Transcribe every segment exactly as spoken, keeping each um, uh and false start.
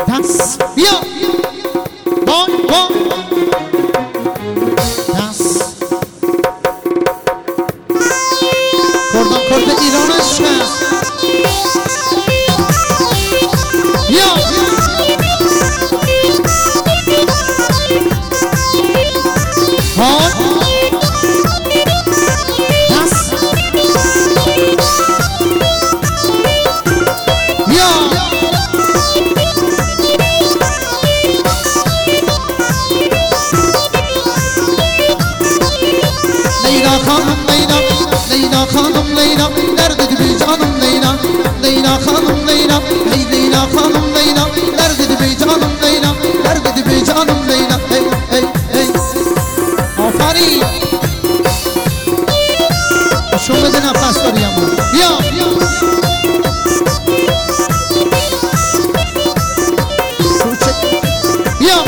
دست بیا وای وای دست کردم کرد ایران عشق بیا وای دست بیا لیلا خانم لیلا لیلا خانم لیلا درد بی جانم لیلا لیلا خانم لیلا ای لیلا خانم لیلا درد بی جانم لیلا درد بی جانم لیلا ای ای ای آفرین شو بده نفس داری اما بیا بیا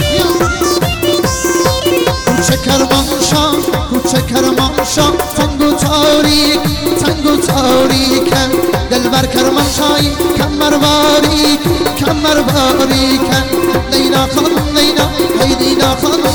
کوچه کرمانشاه کوچه کرمانشاه تنگ و تاریک تنگ و تاریکم دلبر کرمانشاهی کمر باریک کمر باریکم لیلا خانم لیلا ای لیلا خانم